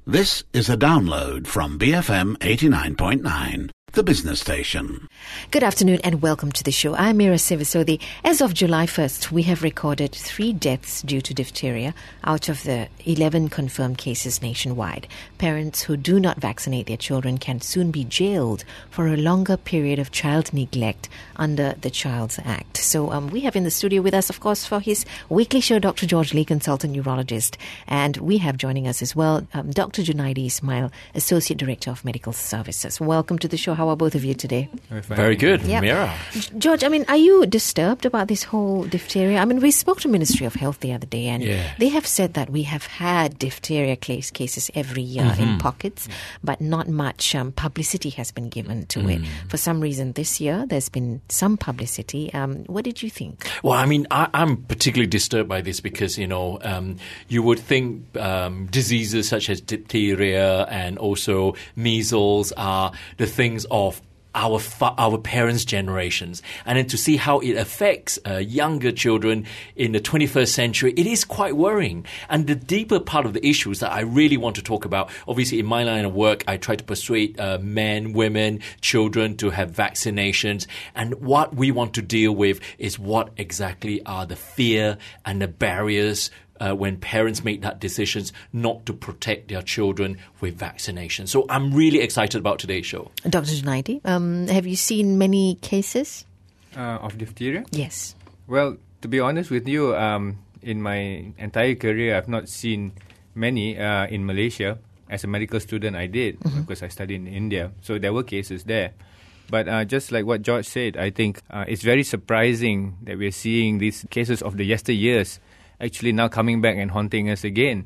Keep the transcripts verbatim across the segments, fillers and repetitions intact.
This is a download from B F M eighty-nine point nine, the business station. Good afternoon and welcome to the show. I'm Mira Sivasodi. As of July first, we have recorded three deaths due to diphtheria out of the eleven confirmed cases nationwide. Parents who do not vaccinate their children can soon be jailed for a longer period of child neglect under the Child's Act. So um, we have in the studio with us, of course, for his weekly show, Doctor George Lee, consultant neurologist. And we have joining us as well, um, Doctor Junaidi Ismail, Associate Director of Medical Services. Welcome to the show. How are both of you today? Very good, yep. Mira. George, I mean, are you disturbed about this whole diphtheria? I mean, we spoke to Ministry of Health the other day, and yeah. they have said that we have had diphtheria case cases every year mm-hmm. in pockets, but not much um, publicity has been given to mm. it. For some reason, this year, there's been some publicity. Um, what did you think? Well, I mean, I, I'm particularly disturbed by this because, you know, um, you would think um, diseases such as diphtheria and also measles are the things of our fa- our parents' generations, and then to see how it affects uh, younger children in the twenty-first century, it is quite worrying. And the deeper part of the issues that I really want to talk about, obviously in my line of work, I try to persuade uh, men, women, children to have vaccinations. And what we want to deal with is what exactly are the fear and the barriers Uh, when parents make that decisions not to protect their children with vaccination. So I'm really excited about today's show. Doctor Junaidi, um, have you seen many cases? Uh, of diphtheria? Yes. Well, to be honest with you, um, in my entire career, I've not seen many uh, in Malaysia. As a medical student, I did, mm-hmm. because I studied in India. So there were cases there. But uh, just like what George said, I think uh, it's very surprising that we're seeing these cases of the yesteryears actually now coming back and haunting us again.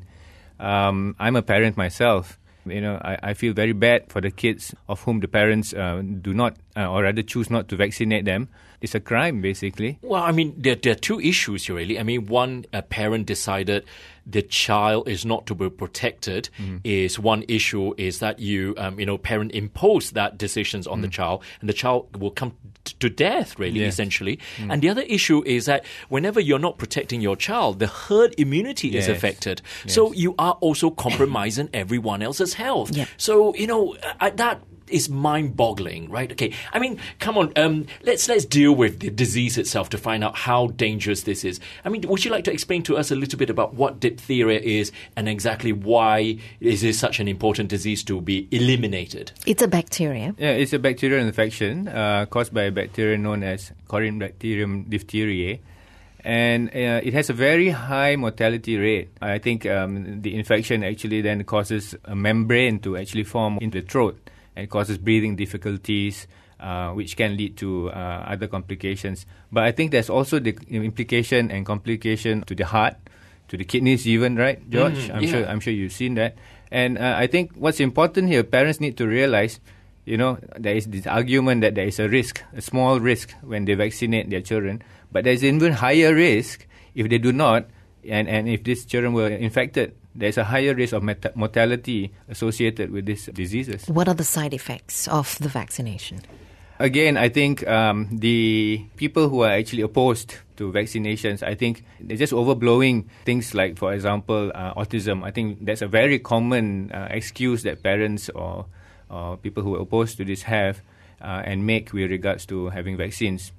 Um, I'm a parent myself. You know, I, I feel very bad for the kids of whom the parents uh, do not, uh, or rather choose not to vaccinate them. It's a crime, basically. Well, I mean, there, there are two issues here, really. I mean, one, a parent decided the child is not to be protected. Mm-hmm. Is one issue is that you, um, you know, parent impose that decisions on mm. the child, and the child will come t- to death, really, yes. essentially. Mm. And the other issue is that whenever you're not protecting your child, the herd immunity yes. is affected. Yes. So you are also compromising everyone else's health. Yeah. So, you know, I, that is mind-boggling, right? Okay, I mean, come on, um, let's let's deal with the disease itself to find out how dangerous this is. I mean, would you like to explain to us a little bit about what diphtheria is and exactly why is this such an important disease to be eliminated? It's a bacteria. Yeah, it's a bacterial infection uh, caused by a bacteria known as Corynebacterium diphtheriae. And uh, it has a very high mortality rate. I think um, the infection actually then causes a membrane to actually form in the throat. And causes breathing difficulties, uh, which can lead to uh, other complications. But I think there's also the implication and complication to the heart, to the kidneys even, right, George? Mm, I'm yeah. sure I'm sure you've seen that. And uh, I think what's important here, parents need to realize, you know, there is this argument that there is a risk, a small risk when they vaccinate their children. But there's an even higher risk if they do not, and, and if these children were infected. There's a higher risk of met- mortality associated with these diseases. What are the side effects of the vaccination? Again, I think um, the people who are actually opposed to vaccinations, I think they're just overblowing things like, for example, uh, autism. I think that's a very common uh, excuse that parents or, or people who are opposed to this have uh, and make with regards to having vaccines.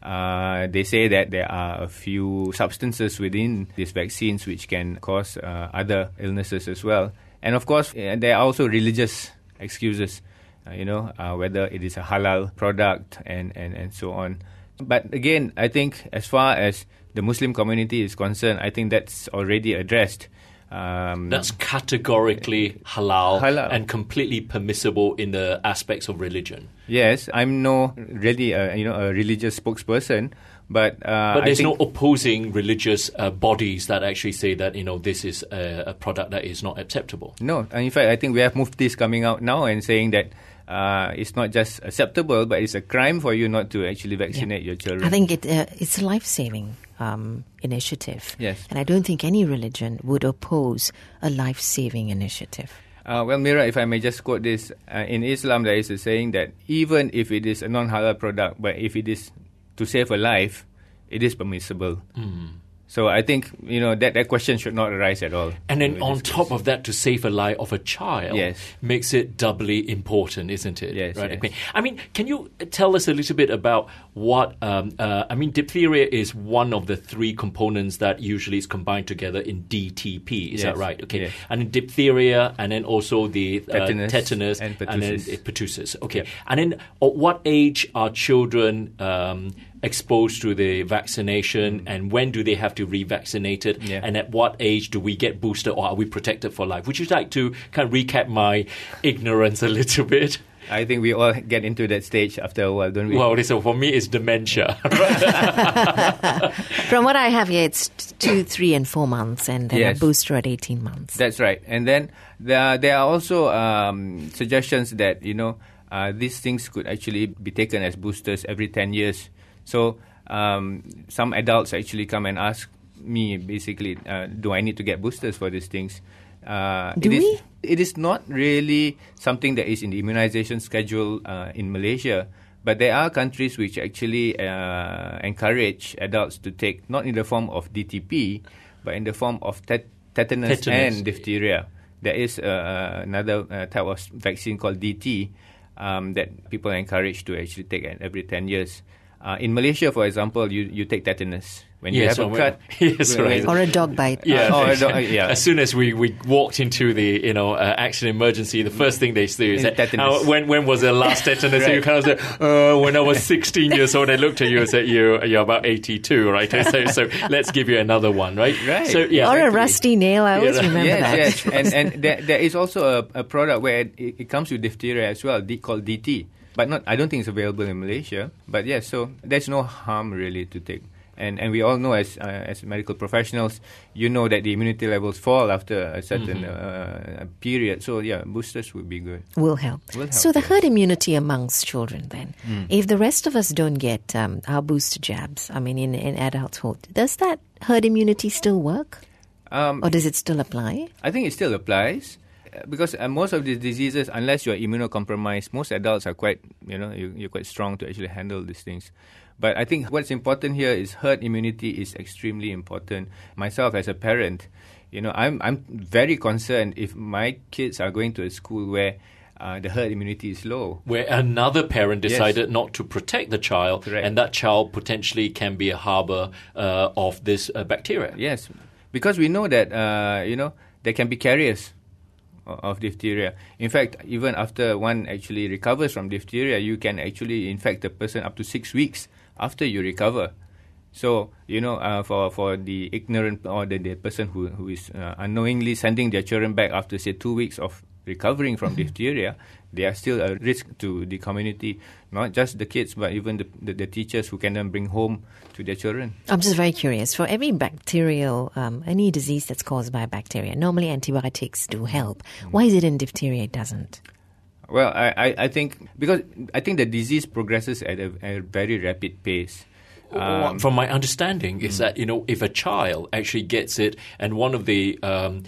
Uh, they say that there are a few substances within these vaccines which can cause uh, other illnesses as well. And of course, uh, there are also religious excuses, uh, you know, uh, whether it is a halal product and, and, and so on. But again, I think as far as the Muslim community is concerned, I think that's already addressed. Um, That's categorically halal, halal and completely permissible in the aspects of religion. Yes, I'm no really a, you know a religious spokesperson, but uh, but there's I think no opposing religious uh, bodies that actually say that you know this is a, a product that is not acceptable. No, and in fact, I think we have muftis coming out now and saying that uh, it's not just acceptable, but it's a crime for you not to actually vaccinate yeah. your children. I think it uh, it's a life-saving um, initiative. Yes, and I don't think any religion would oppose a life-saving initiative. Uh, well, Mira, if I may just quote this, uh, in Islam there is a saying that even if it is a non-halal product, but if it is to save a life, it is permissible. Mm. So I think, you know, that, that question should not arise at all. And then on top of that, to save a life of a child yes. makes it doubly important, isn't it? Yes, right? yes. I mean, I mean, can you tell us a little bit about what, um, uh, I mean, diphtheria is one of the three components that usually is combined together in D T P, is yes. that right? Okay. Yes. And then diphtheria, and then also the uh, tetanus, tetanus, and pertussis. and then uh, pertussis. Okay. Yep. And then at what age are children um, exposed to the vaccination, and when do they have to revaccinate it, yeah. and at what age do we get boosted, or are we protected for life? Would you like to kind of recap my ignorance a little bit? I think we all get into that stage after a while, don't we? Well, so for me, it's dementia. From what I have here, it's two, three, and four months, and then yes. a booster at eighteen months. That's right. And then there are, there are also um, suggestions that, you know, uh, these things could actually be taken as boosters every ten years. So um, some adults actually come and ask me, basically, uh, do I need to get boosters for these things? Uh, do it we? Is, it is not really something that is in the immunization schedule uh, in Malaysia, but there are countries which actually uh, encourage adults to take, not in the form of D T P, but in the form of tet- tetanus, tetanus and diphtheria. There is uh, another uh, type of vaccine called D T um, that people are encouraged to actually take every ten years. Uh, in Malaysia, for example, you, you take tetanus. When you yes, have a cut, yes, right. Or a dog bite. Yeah, uh, or a dog, uh, yeah. As soon as we, we walked into the you know uh, accident emergency, the first thing they say is that, uh, when when was the last tetanus? Right. You kind of say, uh, when I was sixteen years old. They looked at you and said, you you're about eighty-two, right? So, so let's give you another one, right? Right. So, yeah, or a rusty nail. I always Yeah, remember yes, that. yes, and and there, there is also a, a product where it, it comes with diphtheria as well, D, called D T. But not, I don't think it's available in Malaysia. But yes, so there's no harm really to take. And and we all know as uh, as medical professionals, you know that the immunity levels fall after a certain mm-hmm. uh, period. So yeah, boosters would be good. Will help. Will help so the yes. herd immunity amongst children then, mm. if the rest of us don't get um, our booster jabs, I mean in, in adulthood, does that herd immunity still work? Um, or does it still apply? I think it still applies. Because uh, most of these diseases, unless you're immunocompromised, most adults are quite, you know, you, you're quite strong to actually handle these things. But I think what's important here is herd immunity is extremely important. Myself as a parent, you know, I'm I'm very concerned if my kids are going to a school where uh, the herd immunity is low. Where another parent decided yes. not to protect the child, Correct. and that child potentially can be a harbor uh, of this uh, bacteria. Yes, because we know that, uh, you know, there can be carriers of diphtheria. In fact, even after one actually recovers from diphtheria, you can actually infect the person up to six weeks after you recover. So, you know, uh, for, for the ignorant or the, the person who, who is uh, unknowingly sending their children back after, say, two weeks of recovering from mm-hmm. diphtheria, they are still a risk to the community, not just the kids, but even the, the, the teachers who can then bring home to their children. I'm just very curious. For every bacterial, um, any disease that's caused by bacteria, normally antibiotics do help. Mm-hmm. Why is it in diphtheria it doesn't? Well, I, I, I think because I think the disease progresses at a, a very rapid pace. Um, From my understanding is mm. that, you know, if a child actually gets it, and one of the um,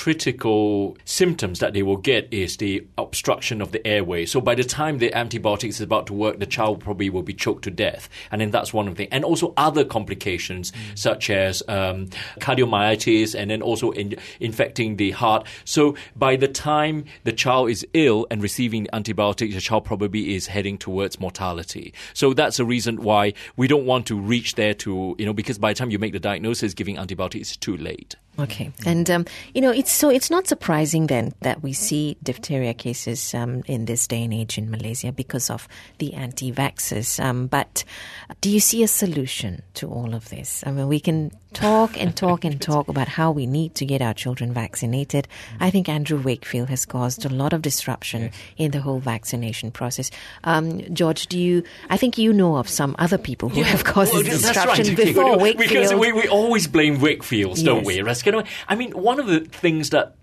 critical symptoms that they will get is the obstruction of the airway. So by the time the antibiotics is about to work, the child probably will be choked to death. And then that's one of the, and also other complications mm. such as um, cardiomyopathy, and then also in, infecting the heart. So by the time the child is ill and receiving the antibiotics, the child probably is heading towards mortality. So that's the reason why we don't want to reach there to, you know, because by the time you make the diagnosis, giving antibiotics is too late. Okay. And, um, you know, it's so it's not surprising then that we see diphtheria cases um, in this day and age in Malaysia because of the anti-vaxxers. Um, but do you see a solution to all of this? I mean, we can talk and talk and talk about how we need to get our children vaccinated. I think Andrew Wakefield has caused a lot of disruption yes. in the whole vaccination process. Um, George, do you, I think you know of some other people who yeah. have caused well, this that's disruption right. before Wakefield. Because we, we always blame Wakefield, yes. don't we? I mean, one of the things that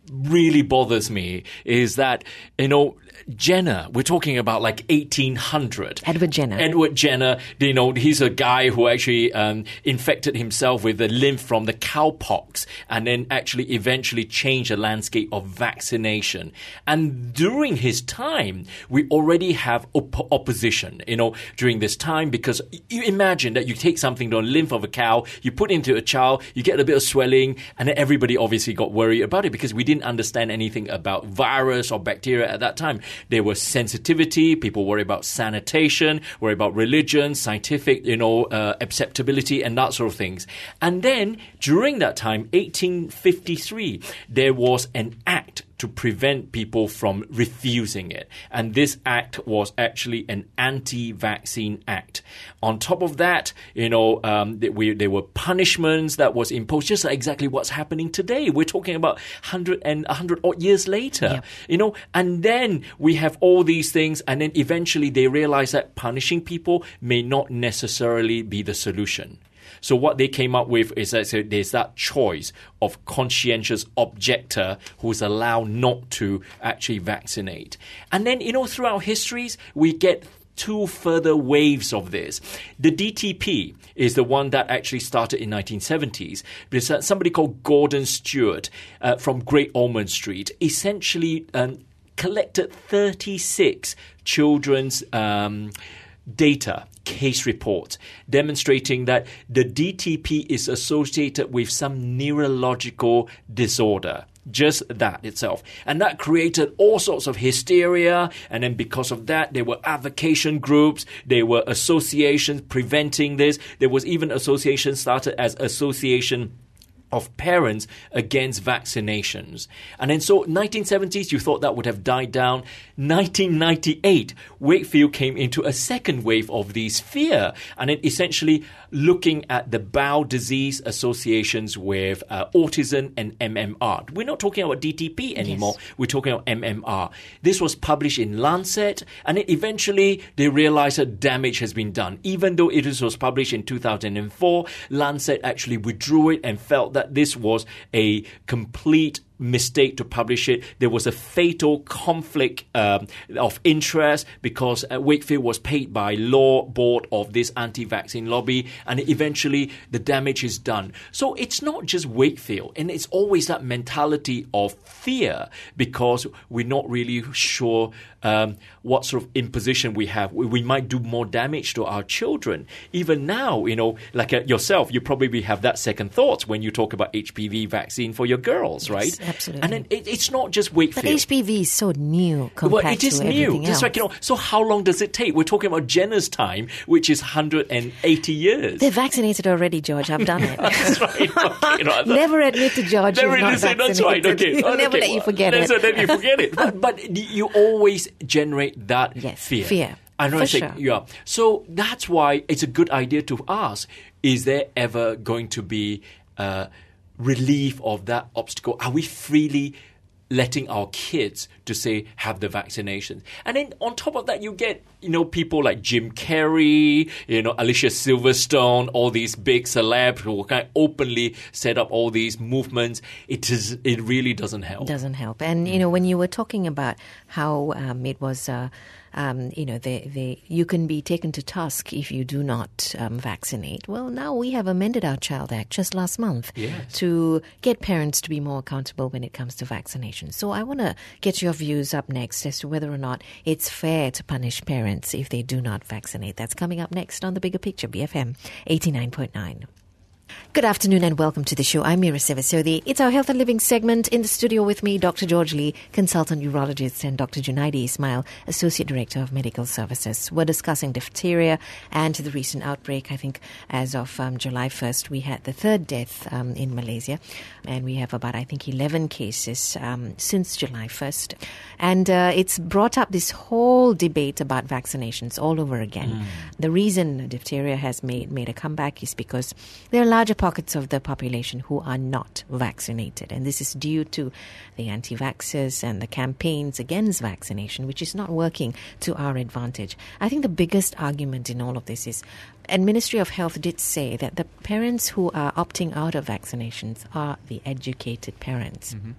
really bothers me is that, you know, Jenner, we're talking about like eighteen hundred. Edward Jenner. Edward Jenner, you know, he's a guy who actually um, infected himself with the lymph from the cowpox and then actually eventually changed the landscape of vaccination. And during his time, we already have op- opposition, you know, during this time, because you imagine that you take something to a lymph of a cow, you put it into a child, you get a bit of swelling, and then everybody obviously got worried about it because we didn't understand anything about virus or bacteria at that time. There was sensitivity, people worry about sanitation, worry about religion, scientific, you know, uh, acceptability and that sort of things. And then during that time, eighteen fifty-three, there was an act to prevent people from refusing it. And this act was actually an anti-vaccine act. On top of that, you know, um, we, there were punishments that was imposed, just like exactly what's happening today. We're talking about one hundred and one hundred odd years later, yeah. you know, and then we have all these things, and then eventually they realize that punishing people may not necessarily be the solution. So what they came up with is that so there's that choice of conscientious objector who's allowed not to actually vaccinate. And then, you know, throughout histories, we get two further waves of this. The D T P is the one that actually started in nineteen seventies. There's somebody called Gordon Stewart uh, from Great Ormond Street essentially um, collected thirty-six children's um, data, case reports, demonstrating that the D T P is associated with some neurological disorder. Just that itself. And that created all sorts of hysteria. And then because of that, there were advocacy groups. There were associations preventing this. There was even associations started as Association of Parents Against Vaccinations. And then so nineteen seventies, you thought that would have died down. nineteen ninety-eight, Wakefield came into a second wave of these fear. And then essentially looking at the bowel disease associations with uh, autism and M M R. We're not talking about D T P anymore. Yes. We're talking about M M R. This was published in Lancet, and then eventually they realized that damage has been done. Even though it was published in two thousand four, Lancet actually withdrew it and felt that this was a complete mistake to publish it. There was a fatal conflict um, of interest because uh, Wakefield was paid by law board of this anti-vaccine lobby, and eventually the damage is done. So it's not just Wakefield, and it's always that mentality of fear because we're not really sure um, what sort of imposition we have. We, we might do more damage to our children. Even now, you know, like uh, yourself, you probably have that second thought when you talk about H P V vaccine for your girls, yes, right? Absolutely. And then it, it's not just Wakefield. But H P V is so new compared well, it is to new. everything else. Just like, you know, so how long does it take? We're talking about Jenner's time, which is one hundred eighty years. They're vaccinated already, George. I've done it. That's right. Okay, you know, never admit to George never you're not say, vaccinated. That's right. Okay. He'll oh, never okay. let you forget well, it. So let you forget it. But, but you always generate that yes, fear. Fear. I know. For say, sure. Yeah. So that's why it's a good idea to ask: is there ever going to be uh, relief of that obstacle? Are we freely letting our kids to say have the vaccinations? And then on top of that, you get, you know, people like Jim Carrey, you know, Alicia Silverstone, all these big celebs who kind of openly set up all these movements. It is, it really doesn't help. Doesn't help. And, you know, when you were talking about how um, it was, uh, um, you know, they, they, you can be taken to task if you do not um, vaccinate. Well, now we have amended our Child Act just last month yes. to get parents to be more accountable when it comes to vaccination. So I want to get your views up next as to whether or not it's fair to punish parents if they do not vaccinate. That's coming up next on The Bigger Picture, B F M eighty-nine point nine. Good afternoon and welcome to the show. I'm Mira Sevasodi. It's our Health and Living segment. In the studio with me, Doctor George Lee, consultant urologist, and Doctor Junaidi Ismail, Associate Director of Medical Services. We're discussing diphtheria and the recent outbreak. I think as of um, July first, we had the third death um, in Malaysia. And we have about, I think, eleven cases um, since July first. And uh, it's brought up this whole debate about vaccinations all over again. Mm. The reason diphtheria has made, made a comeback is because there are larger pockets of the population who are not vaccinated. And this is due to the anti-vaxxers and the campaigns against vaccination, which is not working to our advantage. I think the biggest argument in all of this is, and Ministry of Health did say that the parents who are opting out of vaccinations are the educated parents. Mm-hmm.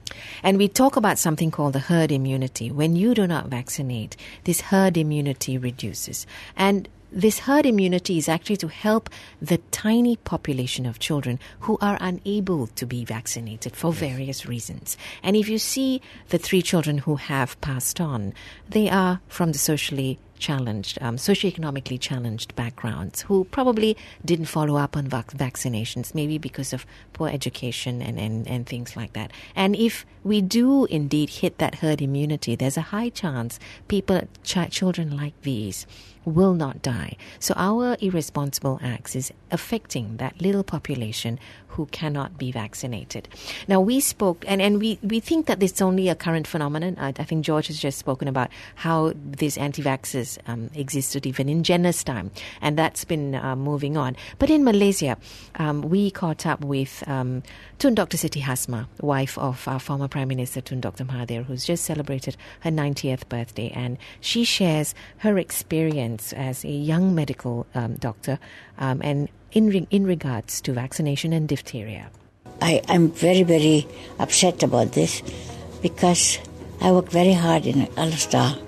And we talk about something called the herd immunity. When you do not vaccinate, this herd immunity reduces. And this herd immunity is actually to help the tiny population of children who are unable to be vaccinated for yes. various reasons. And if you see the three children who have passed on, they are from the socially challenged, um, socioeconomically challenged backgrounds who probably didn't follow up on vac- vaccinations, maybe because of poor education and, and, and things like that. And if we do indeed hit that herd immunity, there's a high chance people, ch- children like these will not die. So our irresponsible acts is affecting that little population who cannot be vaccinated. Now, we spoke, and, and we, we think that this is only a current phenomenon. I, I think George has just spoken about how these anti-vaxxers um, existed even in Jenner's time, and that's been uh, moving on. But in Malaysia, um, we caught up with um, Tun Doctor Siti Hasmah, wife of our former Prime Minister Tun Doctor Mahathir, who's just celebrated her ninetieth birthday, and she shares her experience as a young medical um, doctor um, and in re- in regards to vaccination and diphtheria. I am very, very upset about this because I work very hard in Al-Star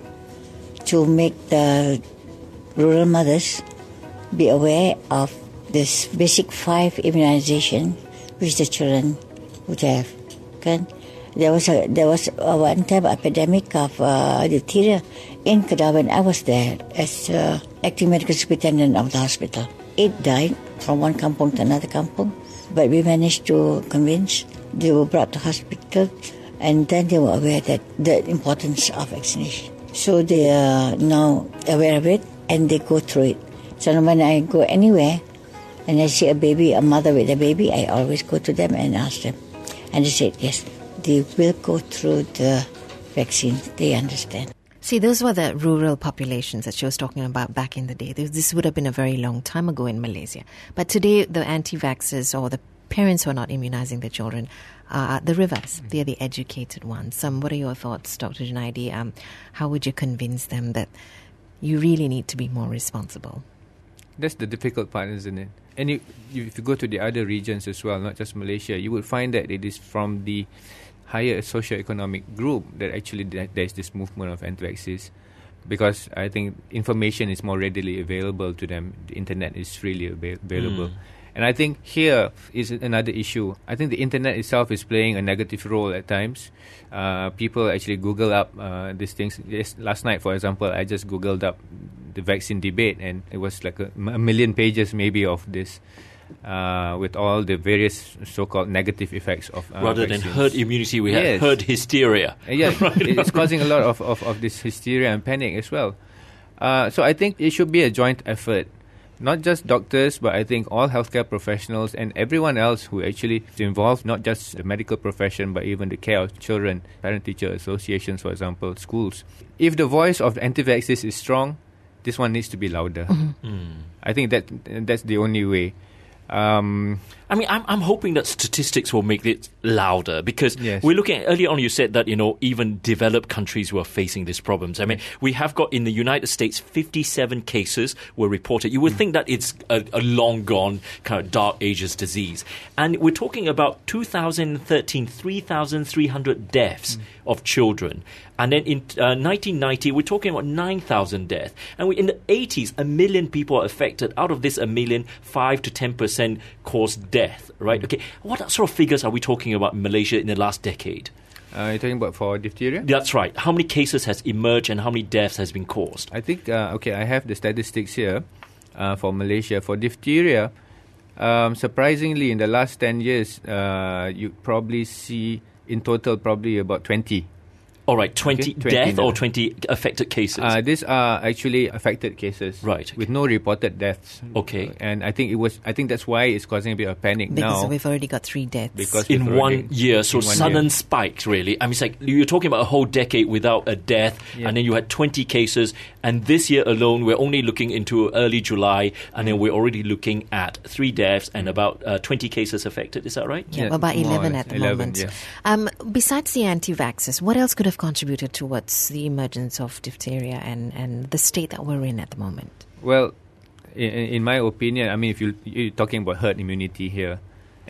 to make the rural mothers be aware of this basic five immunization which the children would have. Okay? There was a there was a one time epidemic of uh, diphtheria in Kedah when I was there as uh, acting medical superintendent of the hospital. It died from one kampung to another kampung, but we managed to convince. They were brought to hospital, and then they were aware that the importance of vaccination. So they are now aware of it, and they go through it. So when I go anywhere, and I see a baby, a mother with a baby, I always go to them and ask them, and they say yes, they will go through the vaccine. They understand. See, those were the rural populations that she was talking about back in the day. This would have been a very long time ago in Malaysia. But today, the anti-vaxxers or the parents who are not immunizing their children are the rivers. They are the educated ones. Um, what are your thoughts, Doctor Junaidi? Um, how would you convince them that you really need to be more responsible? That's the difficult part, isn't it? And you, you, if you go to the other regions as well, not just Malaysia, you would find that it is from the higher socioeconomic group that actually there's this movement of anti-vaxxers, because I think information is more readily available to them. The internet is freely ava- available. Mm. And I think here is another issue. I think the internet itself is playing a negative role at times. Uh, people actually Google up uh, these things. Yes, last night, for example, I just Googled up the vaccine debate, and it was like a, a million pages maybe of this. Uh, with all the various so-called negative effects of uh, rather vaccines. than herd immunity, we yes. have herd hysteria. Uh, yeah, right. It's causing a lot of, of, of this hysteria and panic as well. Uh, so I think it should be a joint effort, not just doctors, but I think all healthcare professionals and everyone else who actually is involved, not just the medical profession, but even the care of children, parent-teacher associations, for example, schools. If the voice of anti-vaxxers is strong, this one needs to be louder. Mm-hmm. Mm. I think that that's the only way. Um, I mean, I'm, I'm hoping that statistics will make it louder, because yes. we're looking at, earlier on you said that, you know, even developed countries were facing these problems. I mean, we have got in the United States fifty-seven cases were reported. You would mm. think that it's a, a long gone kind of dark ages disease. And we're talking about two thousand thirteen, three thousand three hundred deaths mm. of children. And then in uh, nineteen ninety, we're talking about nine thousand deaths. And we, in the eighties, a million people are affected. Out of this, a million, five to ten percent caused death, right? Okay, what sort of figures are we talking about in Malaysia in the last decade? Uh, you're talking about for diphtheria? That's right. How many cases has emerged and how many deaths has been caused? I think, uh, okay, I have the statistics here uh, for Malaysia. For diphtheria, um, surprisingly, in the last ten years, uh, you probably see in total probably about twenty. All right, twenty, okay, twenty death or twenty affected cases? Uh, these are actually affected cases, right? Okay. With no reported deaths. Okay, uh, and I think it was. I think that's why it's causing a bit of panic because now. Because we've already got three deaths because in one year. So one sudden year. spike, really. I mean, it's like you're talking about a whole decade without a death, yeah. and then you had twenty cases, and this year alone, we're only looking into early July, and then we're already looking at three deaths and about uh, twenty cases affected. Is that right? Yeah, yeah about eleven at the eleven, moment. Yes. Um, besides the anti-vaxxers, what else could have contributed towards the emergence of diphtheria and, and the state that we're in at the moment? Well, in, in my opinion, I mean, if you, you're talking about herd immunity here,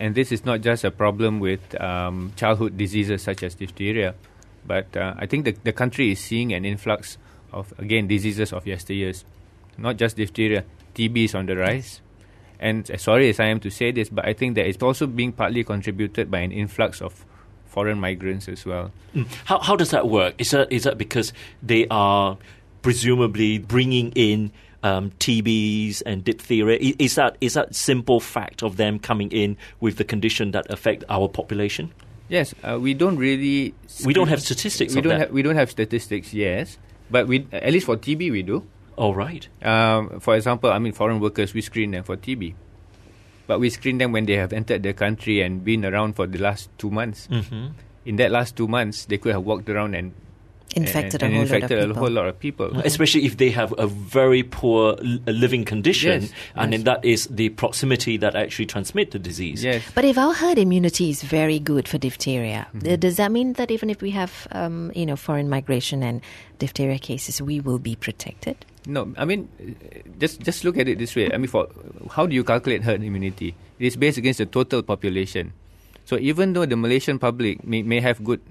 And this is not just a problem with um, childhood diseases such as diphtheria, but uh, I think the, the country is seeing an influx of, again, diseases of yesteryears. Not just diphtheria, T B is on the rise. And uh, sorry as I am to say this, but I think that it's also being partly contributed by an influx of foreign migrants as well. Mm. How how does that work? Is that is that because they are presumably bringing in um, T Bs and diphtheria? Is, is that is that simple fact of them coming in with the condition that affect our population? Yes, uh, we don't really. We don't have statistics. We of don't. that. Ha- we don't have statistics. Yes, but we at least for T B we do. Oh, right. Um, for example, I mean, foreign workers, we screen them for T B. But we screen them when they have entered the country and been around for the last two months. Mm-hmm. In that last two months, they could have walked around and Infected and, a and whole infected lot of a people. whole lot of people. Mm-hmm. Especially if they have a very poor l- living condition, Yes, and yes. then that is the proximity that actually transmit the disease. Yes. But if our herd immunity is very good for diphtheria, Mm-hmm. does that mean that even if we have, um, you know, foreign migration and diphtheria cases, we will be protected? No, I mean, uh, just just look at it this way. I mean, for how do you calculate herd immunity? It is based against the total population. So even though the Malaysian public may, may have good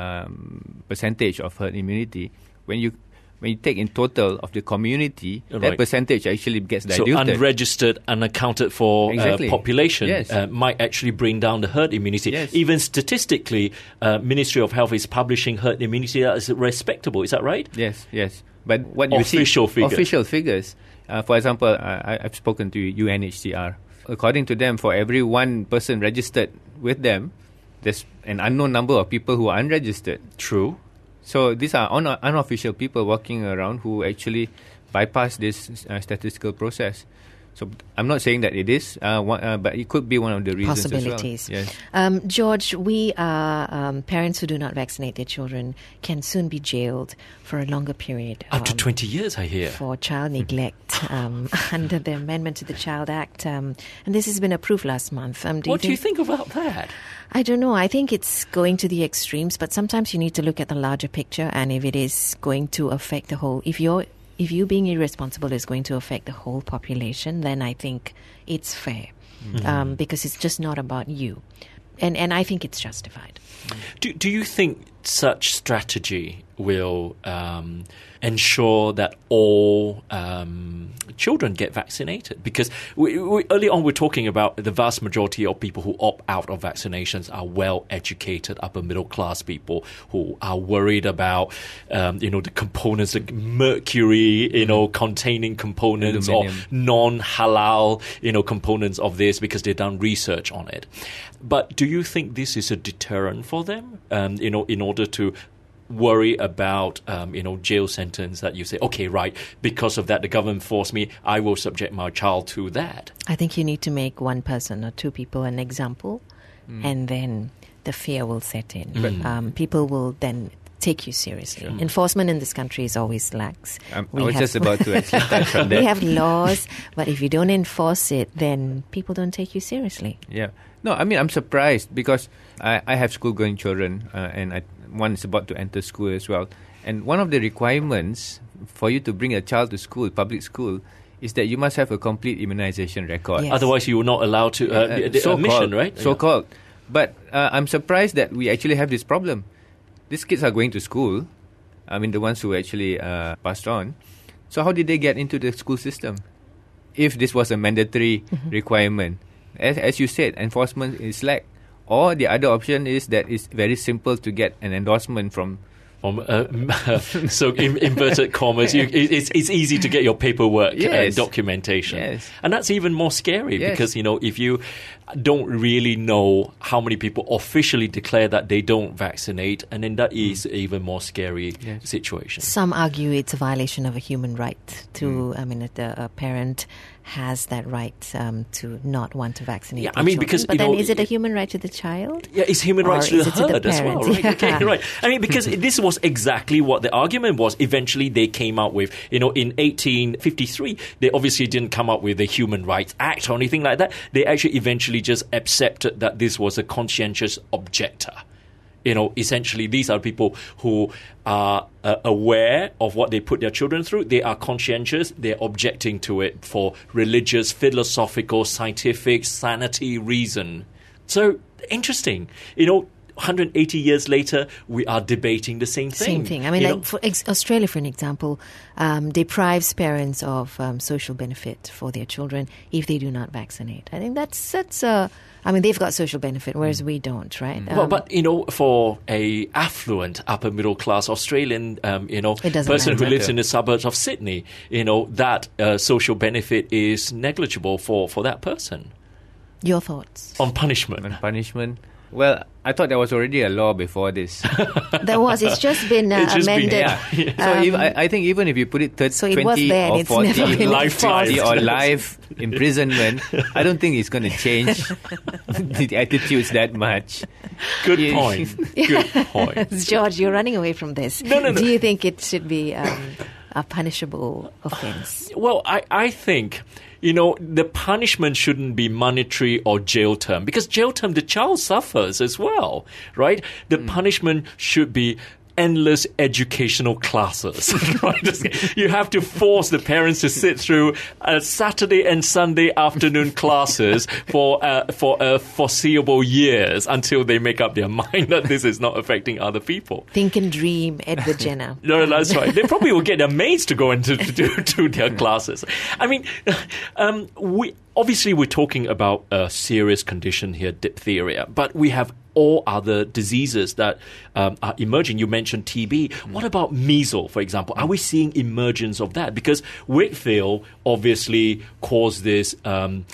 um, percentage of herd immunity, when you when you take in total of the community, Right. that percentage actually gets So diluted. unregistered, unaccounted for Exactly. uh, population Yes. uh, might actually bring down the herd immunity. Yes. Even statistically, uh, Ministry of Health is publishing herd immunity that is respectable. Is that right? Yes, yes. But what you see, Official figures. official figures. Uh, for example, uh, I, I've spoken to U N H C R. According to them, for every one person registered with them, there's an unknown number of people who are unregistered. True. So these are un- unofficial people walking around who actually bypass this uh, statistical process. So I'm not saying that it is, uh, one, uh, but it could be one of the reasons Possibilities. as well. Yes. Um, George, we are um, parents who do not vaccinate their children can soon be jailed for a longer period. Up to um, twenty years, I hear. for child neglect um, under the amendment to the Child Act. Um, and this has been approved last month. Um, do What do you you think, think about that? I don't know. I think it's going to the extremes, but sometimes you need to look at the larger picture. And if it is going to affect the whole, if you're if you being irresponsible is going to affect the whole population, then I think it's fair Mm-hmm. um, because it's just not about you. And and I think it's justified. Do Do you think such strategy will um, ensure that all um, children get vaccinated? Because we, we, early on, we're talking about the vast majority of people who opt out of vaccinations are well-educated, upper middle-class people who are worried about, um, you know, the components, the mercury, you know, containing components or Aluminium. non-halal, you know, components of this because they've done research on it. But do you think this is a deterrent for them, um, you know, in order to worry about, um, you know, jail sentence that you say, okay, right, because of that, the government forced me, I will subject my child to that? I think you need to make one person or two people an example, and then the fear will set in. Mm. Um, people will then take you seriously. Enforcement in this country is always lax. Um, I We was have- just about to actually touch on that. We have laws, but if you don't enforce it, then people don't take you seriously. Yeah. No, I mean, I'm surprised because I, I have school-going children uh, and I, one is about to enter school as well. And one of the requirements for you to bring a child to school, public school, is that you must have a complete immunization record. Yes. Otherwise, you are not allowed to, uh, Uh, the so-called, admission, right? So-called. But uh, I'm surprised that we actually have this problem. These kids are going to school. I mean, the ones who actually uh, passed on. So how did they get into the school system? If this was a mandatory requirement. As, as you said, enforcement is slack. Or the other option is that it's very simple to get an endorsement from. Um, uh, so in inverted commas, you, it, it's it's easy to get your paperwork and Yes. documentation, Yes. and that's even more scary Yes. because you know if you don't really know how many people officially declare that they don't vaccinate, and then that is even more scary Yes. situation. Some argue it's a violation of a human right to, I mean, that the, a parent has that right um, to not want to vaccinate Yeah, their I mean, children. because, But you then know, is it a it- human right to the child? Yeah, it's human Or rights to is the it to the herd as well, parent? right? Okay, Yeah. right. I mean, because this was exactly what the argument was. Eventually, they came out with, you know, in eighteen fifty-three, they obviously didn't come up with the Human Rights Act or anything like that. They actually eventually just accepted that this was a conscientious objector. You know, essentially, these are people who are uh, aware of what they put their children through. They are conscientious. They're objecting to it for religious, philosophical, scientific, sanity reason. So, interesting. You know, one hundred eighty years later, we are debating the same thing. Same thing. I mean, you like know? for ex- Australia, for an example, um, deprives parents of um, social benefit for their children if they do not vaccinate. I think that's that's a. I mean, they've got social benefit, whereas we don't, right? Well, Um, but you know, for a affluent upper middle class Australian, um, you know, It doesn't person who matter. lives in the suburbs of Sydney, you know, that uh, social benefit is negligible for, for that person. your thoughts? On punishment, And punishment. Well, I thought there was already a law before this. There was. It's just been uh, It's just been- amended. yeah. So Um, if, I, I think even if you put it thir- So it was twenty there and or it's forty, never been Lifetime. fifty or life imprisonment, I don't think it's going to change the attitudes that much. good Yeah. point. Good point. George, you're running away from this. No, no, no. Do you think it should be um, a punishable offence? Well, I, I think, you know, the punishment shouldn't be monetary or jail term, because jail term, the child suffers as well, right? The punishment should be endless educational classes. Right? You have to force the parents to sit through uh, Saturday and Sunday afternoon classes for uh, for uh, foreseeable years until they make up their mind that this is not affecting other people. Think and Dream, Edward Jenner. No, no, that's right. They probably will get their maids to go into to, to, to their classes. I mean, um, we obviously we're talking about a serious condition here, diphtheria, but we have all other diseases that um, are emerging. You mentioned T B. What about measles, for example? Are we seeing emergence of that? Because Wakefield obviously caused this um,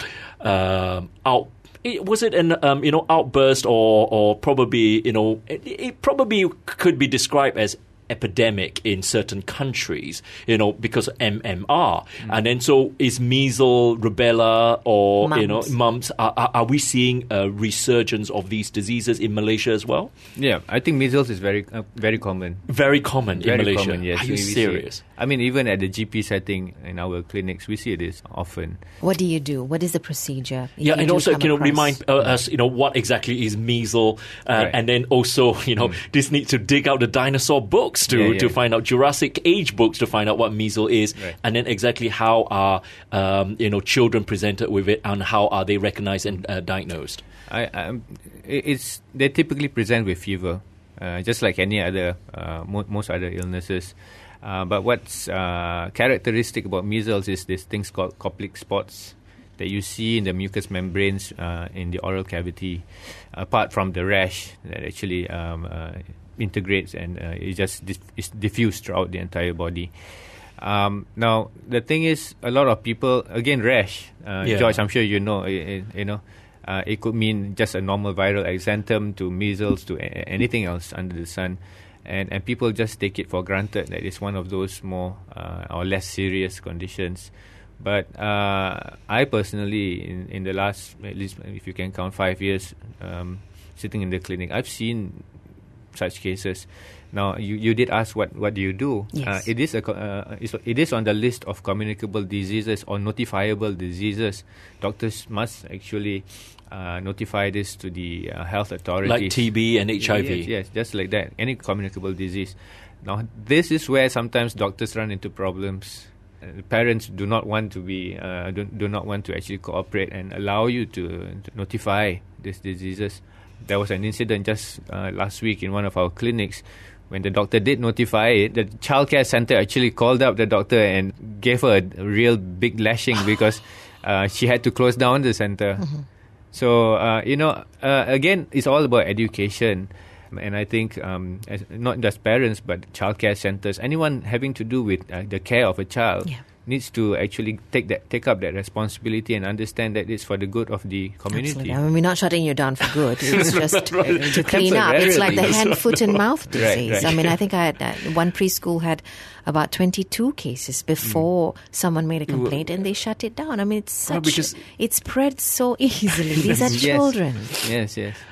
um out. It, was it an um, you know outburst or or probably you know it, it probably could be described as epidemic in certain countries, you know, because of M M R. Mm. And then so is measles, rubella, or, Mumps. you know, mumps. Are, are, are we seeing a resurgence of these diseases in Malaysia as well? Yeah, I think measles is very uh, very common. Very common Very in Malaysia. common, yes. Are you We- we see serious? it. I mean, even at the G P setting in our clinics, we see this often. What do you do? What is the procedure? if Yeah, you and do also, come you know, across- remind uh, us, you know, what exactly is measles, uh, Right. and then also, you know, this need to dig out the dinosaur books to, Yeah, yeah. to find out Jurassic Age books to find out what measles is, Right. and then exactly how are um, you know children presented with it, and how are they recognized and uh, diagnosed. I, um, it- it's they typically present with fever, uh, just like any other uh, mo- most other illnesses. Uh, but what's uh, characteristic about measles is these things called Koplik spots that you see in the mucous membranes uh, in the oral cavity, apart from the rash that actually um, uh, integrates and uh, it just dif- is diffused throughout the entire body. Um, now, the thing is, a lot of people, again, rash. Uh, Yeah. George, I'm sure you know, it, it, you know, uh, it could mean just a normal viral exanthum to measles to a- anything else under the sun. And, and people just take it for granted that it's one of those more uh, or less serious conditions. But uh, I personally, in, in the last, at least if you can count five years, um, sitting in the clinic, I've seen such cases. Now, you, you did ask what, what do you do? Yes. Uh, it is a co- uh, it's, it is on the list of communicable diseases or notifiable diseases. Doctors must actually uh, notify this to the uh, health authorities. Like T B and H I V. Yes, yes, just like that. Any communicable disease. Now, this is where sometimes doctors run into problems. Uh, parents do not want to be, uh, do, do not want to actually cooperate and allow you to, to notify these diseases. There was an incident just uh, last week in one of our clinics when the doctor did notify it. The childcare center actually called up the doctor and gave her a, a real big lashing because uh, she had to close down the center. Mm-hmm. So, uh, you know, uh, again, it's all about education. And I think um, as, not just parents, but childcare centers, anyone having to do with uh, the care of a child Yeah. needs to actually take that, take up that responsibility and understand that it's for the good of the community. Absolutely. I mean, we're not shutting you down for good. It's just to clean up. It's like the Temporarily. hand, foot, and mouth Right, disease. right. I mean, I think I had uh, one preschool had about twenty-two cases before someone made a complaint, and they shut it down. I mean, it's Well, such because- it spreads so easily. These are Yes. children. Yes, yes.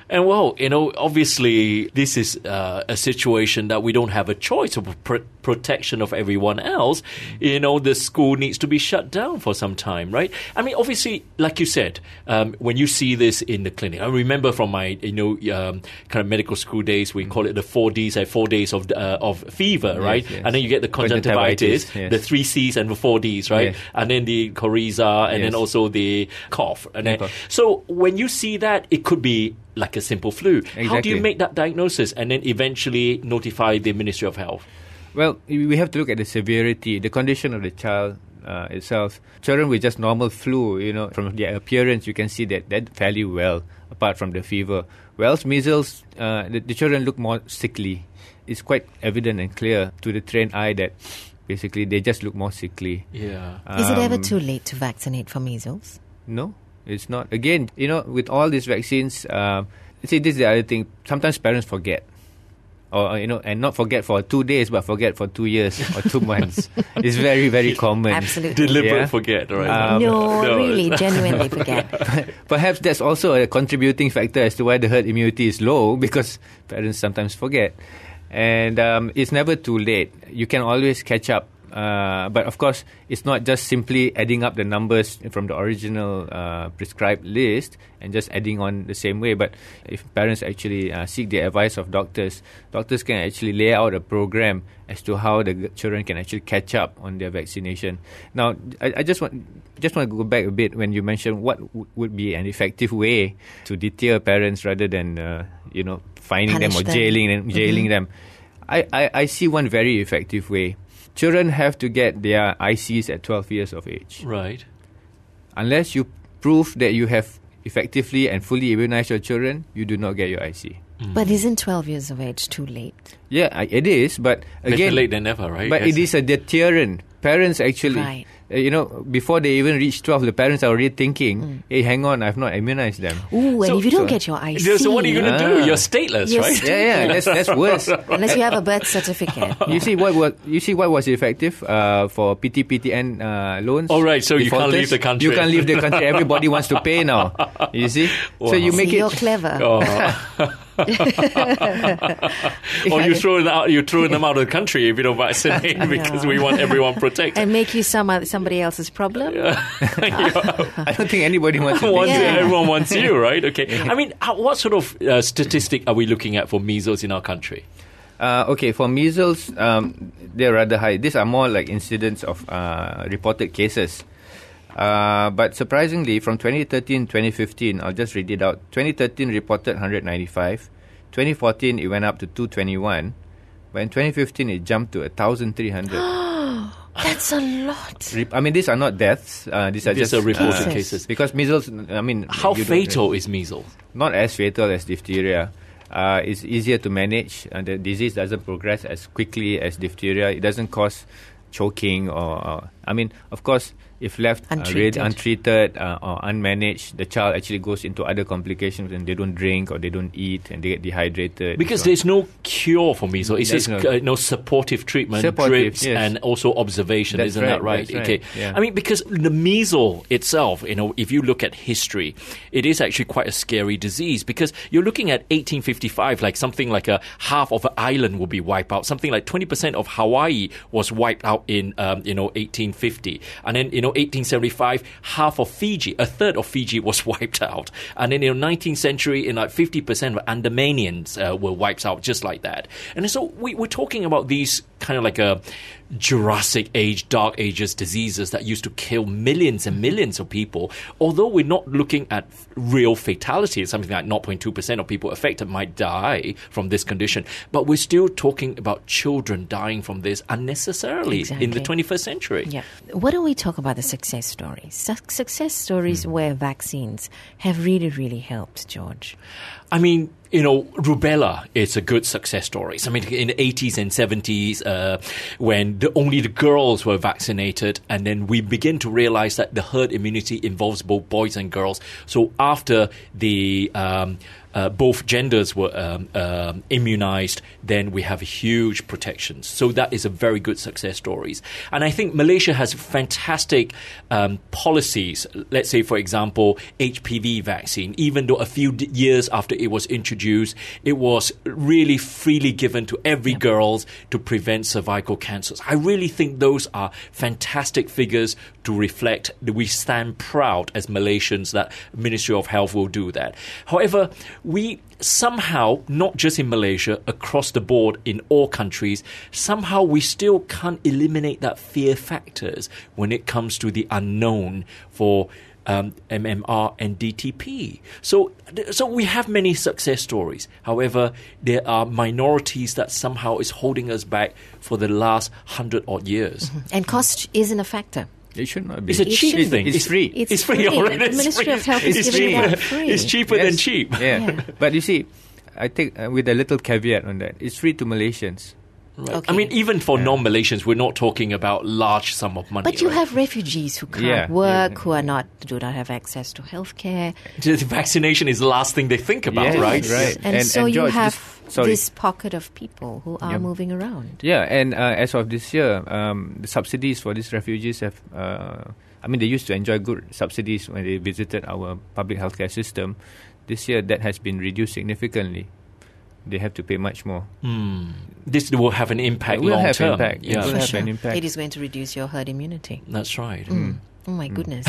And well, you know, obviously this is uh, a situation that we don't have a choice of pr- protection of everyone else. You know, the school needs to be shut down for some time, right? I mean, obviously, like you said, um, when you see this in the clinic, I remember from my, you know, um, kind of medical school days, we call it the four Ds, like four days of uh, of fever, right? Yes, yes. And then you get the conjunctivitis, Conjunctivitis, yes. the three Cs and the four Ds, right? Yes. And then the coryza, and Yes. then also the cough. And then, Cough. so when you see that, it could be like a simple flu. How do you Exactly. make that diagnosis and then eventually notify the Ministry of Health? Well, we have to look at the severity, the condition of the child uh, itself. Children with just normal flu, you know, from their appearance, you can see that that fairly well, apart from the fever. Whereas measles, uh, the, the children look more sickly. It's quite evident and clear to the trained eye that basically they just look more sickly. Yeah. Is it ever Um, too late to vaccinate for measles? No, it's not. Again, you know, with all these vaccines, uh, see, this is the other thing. Sometimes parents forget. Or, you know, and not forget for two days, but forget for two years or two months. It's very, very common. Absolutely. Deliberate Yeah. forget, right? Um, no, no. really, genuinely forget. Perhaps that's also a contributing factor as to why the herd immunity is low, because parents sometimes forget. And um, it's never too late. You can always catch up. Uh, but of course, it's not just simply adding up the numbers from the original uh, prescribed list and just adding on the same way. But if parents actually uh, seek the advice of doctors, doctors can actually lay out a program as to how the g- children can actually catch up on their vaccination. Now, I, I just want just want to go back a bit when you mentioned what w- would be an effective way to deter parents rather than uh, you know fining them Punish or them. jailing them. Jailing them. I, I, I see one very effective way. Children have to get their I Cs at twelve years of age. Right. Unless you prove that you have effectively and fully immunized your children, you do not get your I C. But isn't twelve years of age too late? Yeah, I- it is, but Better again, late than never, right? but Yes. it is a deterrent. Parents actually, Right. uh, you know, before they even reach twelve, the parents are already thinking, hey, hang on, I've not immunized them. Ooh, and So- if you don't so- get your I C, So, so what are you going to do? Ah. You're stateless, You're right? st- Yeah, yeah, that's, that's worse. unless you have a birth certificate. You see what was you see what was effective uh, for P T P T N uh, loans. Oh, right, so you can't Defaulters? leave the country. You can't leave the country. Everybody wants to pay now. You see, so you Wow. make See, you're it. clever. Oh. Or you throw them out. You throw them out of the country if you don't vaccinate because we want everyone protected. And make you some other, somebody else's problem. I don't think anybody wants to. Wants- take Yeah. it. Everyone wants you, right? Okay. I mean, how, what sort of uh, statistic are we looking at for measles in our country? Uh, okay, for measles, um, they're rather high. These are more like incidents of uh, reported cases. Uh, but surprisingly, from twenty thirteen to twenty fifteen, I'll just read it out. twenty thirteen reported one hundred ninety-five. twenty fourteen, it went up to two hundred twenty-one. But in twenty fifteen, it jumped to one thousand three hundred. That's a lot. Re- I mean, these are not deaths. Uh, these are These just are reported Cases. cases. Because measles, I mean... How you don't- fatal is measles? Not as fatal as diphtheria. Uh, it's easier to manage, and the disease doesn't progress as quickly as diphtheria. It doesn't cause choking or, or I mean, of course, if left uh, Untreated. really untreated uh, or unmanaged, the child actually goes into other complications and they don't drink or they don't eat and they get dehydrated. Because and so on. there's no cure for measles. It's There's just no- uh, no supportive treatment, Supportive, drips, yes. and also observation. That's Isn't that right, right? that's right, Okay. yeah. I mean, because the measles itself, you know, if you look at history, it is actually quite a scary disease because you're looking at eighteen fifty-five, like something like a half of an island will be wiped out. Something like twenty percent of Hawaii was wiped out in, um, you know, eighteen fifty, and then you know, eighteen seventy-five. Half of Fiji, a third of Fiji was wiped out. And then in the nineteenth century, in like fifty percent of Andamanians uh, were wiped out just like that. And so we, we're talking about these kind of like a Jurassic Age, Dark Ages diseases that used to kill millions and millions of people. Although we're not looking at real fatality, something like zero point two percent of people affected might die from this condition. But we're still talking about children dying from this unnecessarily in the Exactly. twenty-first century. Yeah. What do we talk about the success stories? Su- success stories where vaccines have really, really helped, George. I mean, you know, rubella is a good success story. I mean, in the eighties and seventies, uh, when the, only the girls were vaccinated, and then we begin to realize that the herd immunity involves both boys and girls. So after the um, uh, both genders were um, um, immunized, then we have huge protections. So that is a very good success stories. And I think Malaysia has fantastic um, policies. Let's say, for example, H P V vaccine. Even though a few d- years after it was introduced, it was really freely given to every yep. girl to prevent cervical cancers. I really think those are fantastic figures to reflect that we stand proud as Malaysians that Ministry of Health will do that. However, we somehow, not just in Malaysia, across the board in all countries, somehow we still can't eliminate that fear factors when it comes to the unknown for Um, M M R and D T P. So, so we have many success stories. However, there are minorities that somehow is holding us back for the last hundred odd years. Mm-hmm. And cost isn't a factor. It should not be. It's a it cheap thing. It's, it's free. It's, it's free, free. already. The Ministry of Health is it's giving cheap. it out free. It's cheaper Yes. than cheap. Yeah. Yeah. But you see, I take uh, with a little caveat on that. It's free to Malaysians. Right. Okay. I mean, even for Yeah. non-Malaysians, we're not talking about large sum of money. But you right? have refugees who can't Yeah. work, Yeah. who are not, do not have access to healthcare. The vaccination is the last thing they think about, Yes, right? right. And, And- so and you George, have this- sorry. this pocket of people who are Yep. moving around. Yeah, and uh, as of this year, um, the subsidies for these refugees have. Uh, I mean, they used to enjoy good subsidies when they visited our public healthcare system. This year, that has been reduced significantly. They have to pay much more. Hmm. This will have an impact It will long have term. impact. It Yeah, will For have sure. an impact. It is going to reduce your herd immunity. that's right. Oh my goodness.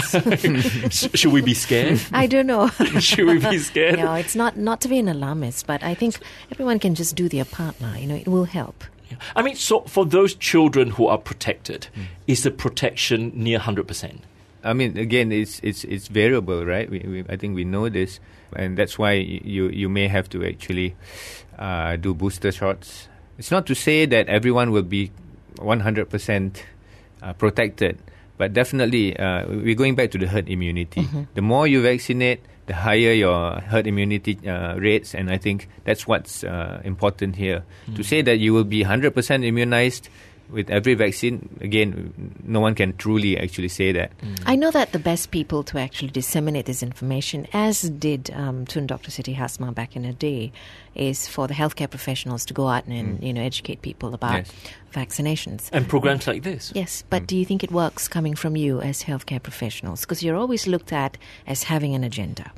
S- Should we be scared? I don't know. Should we be scared? No, it's not, not to be an alarmist, but I think everyone can just do their part now. You know, it will help. I mean, so for those children who are protected, is the protection near one hundred percent? I mean, again, it's it's it's variable, right? We, we, I think we know this, and that's why you you may have to actually uh, do booster shots. It's not to say that everyone will be one hundred percent uh, protected, but definitely uh, we're going back to the herd immunity. Mm-hmm. The more you vaccinate, the higher your herd immunity uh, rates, and I think that's what's uh, important here. Mm. To say that you will be one hundred percent immunized with every vaccine, again, no one can truly actually say that. I know that the best people to actually disseminate this information, as did um, Tun Doctor Siti Hasma back in the day, is for the healthcare professionals to go out and Mm. you know educate people about Yes. vaccinations. And programs like this? Yes, but do you think it works coming from you as healthcare professionals? Because you're always looked at as having an agenda,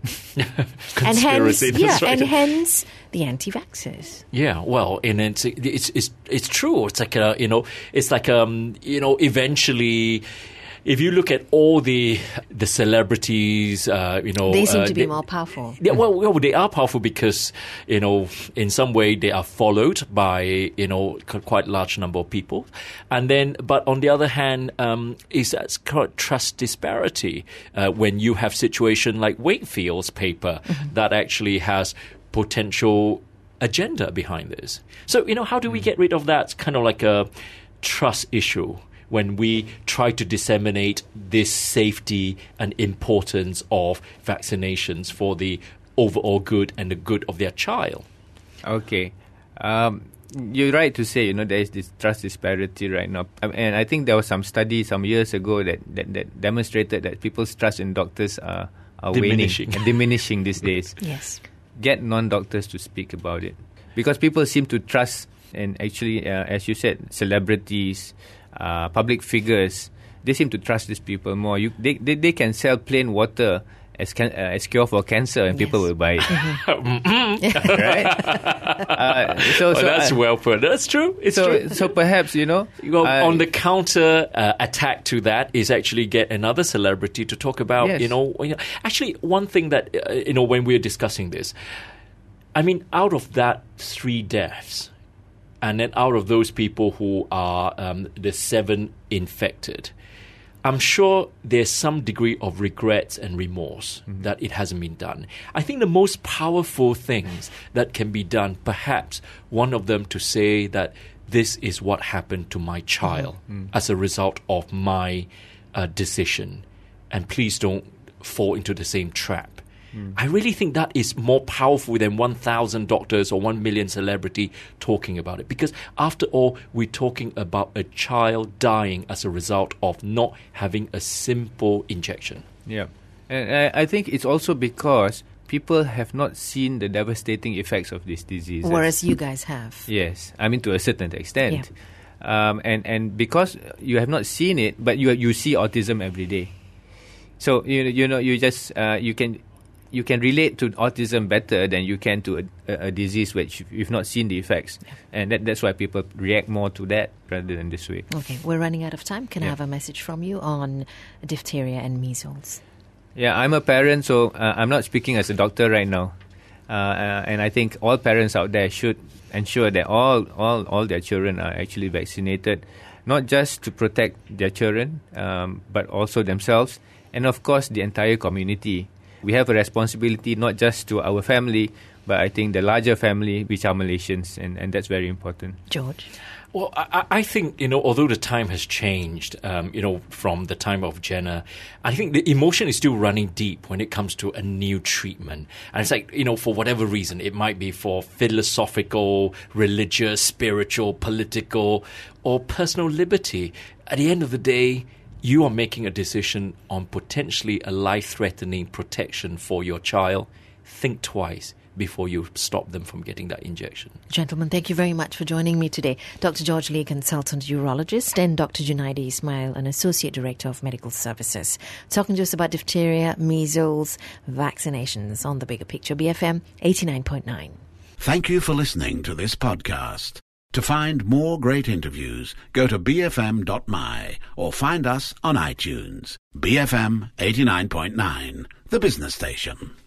and hence, Conspiracy, yeah, that's right. and hence the anti-vaxxers. Yeah, well, and it's it's it's it's true. It's like a, you know, it's like um you know eventually, if you look at all the the celebrities, uh, you know, They seem uh, to be they- more powerful. Yeah, well, well, they are powerful because, you know, in some way they are followed by, you know, qu- quite large number of people. And then, but on the other hand, um, is that called trust disparity uh, when you have situation like Wakefield's paper that actually has potential agenda behind this. So, you know, how do we get rid of that kind of like a trust issue when we try to disseminate this safety and importance of vaccinations for the overall good and the good of their child? Okay. Um, you're right to say, you know, there is this trust disparity right now. Um, and I think there was some study some years ago that, that, that demonstrated that people's trust in doctors are, are Diminishing. waning and diminishing these days. Yes. Get non-doctors to speak about it. Because people seem to trust, and actually, uh, as you said, celebrities, uh, public figures, they seem to trust these people more. You, they, they, they can sell plain water as can, uh, as cure for cancer, and people Yes. will buy it. Right? Uh, so, Oh, so, that's uh, well put. That's true. It's so, true. so perhaps, you know, Well, uh, on the counter uh, attack to that is actually get another celebrity to talk about, Yes. you know, you know, actually one thing that, uh, you know, when we're discussing this, I mean, out of that three deaths, and then out of those people who are um, the seven infected, I'm sure there's some degree of regret and remorse Mm-hmm. that it hasn't been done. I think the most powerful things that can be done, perhaps one of them to say that this is what happened to my child Mm-hmm. as a result of my uh, decision, and please don't fall into the same trap. I really think that is more powerful than one thousand doctors or one million celebrity talking about it. Because after all, we're talking about a child dying as a result of not having a simple injection. Yeah. And I, I think it's also because people have not seen the devastating effects of this disease. Whereas you guys have. Yes, I mean to a certain extent. Yeah. Um, and, and because you have not seen it, but you you see autism every day. So, you, you know, you just, uh, you can you can relate to autism better than you can to a, a, a disease which you've not seen the effects. Yeah. And that, that's why people react more to that rather than this way. Okay, we're running out of time. Can yeah. I have a message from you on diphtheria and measles? Yeah, I'm a parent, so uh, I'm not speaking as a doctor right now. Uh, uh, and I think all parents out there should ensure that all, all, all their children are actually vaccinated, not just to protect their children, um, but also themselves, and of course the entire community. We have a responsibility not just to our family, but I think the larger family, which are Malaysians, and, and that's very important. George? Well, I, I think, you know, although the time has changed, um, you know, from the time of Jenna, I think the emotion is still running deep when it comes to a new treatment. And it's like, you know, for whatever reason, it might be for philosophical, religious, spiritual, political, or personal liberty. At the end of the day, you are making a decision on potentially a life-threatening protection for your child. Think twice before you stop them from getting that injection. Gentlemen, thank you very much for joining me today. Doctor George Lee, consultant urologist, and Doctor Junaidi Ismail, an associate director of medical services, talking to us about diphtheria, measles, vaccinations on The Bigger Picture. B F M eighty-nine point nine. Thank you for listening to this podcast. To find more great interviews, go to b f m dot m y or find us on iTunes. B F M eighty-nine point nine, the business station.